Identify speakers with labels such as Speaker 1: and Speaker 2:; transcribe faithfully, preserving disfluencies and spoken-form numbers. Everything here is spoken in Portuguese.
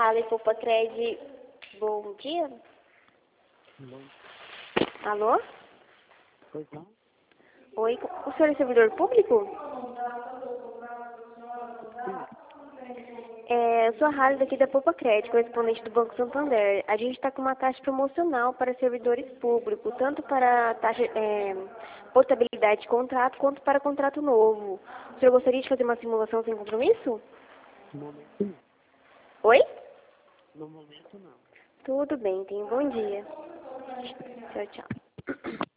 Speaker 1: Fala, Hipopacred. Bom dia.
Speaker 2: Bom.
Speaker 1: Alô?
Speaker 2: Pois não?
Speaker 1: Oi, o senhor é servidor público? É, eu sou a Harley daqui da Hipopacred, correspondente do Banco Santander. A gente está com uma taxa promocional para servidores públicos, tanto para taxa, é, portabilidade de contrato, quanto para contrato novo. O senhor gostaria de fazer uma simulação sem compromisso?
Speaker 2: No momento não.
Speaker 1: Oi?
Speaker 2: No momento não.
Speaker 1: Tudo bem, tenha um bom dia. Tchau, tchau.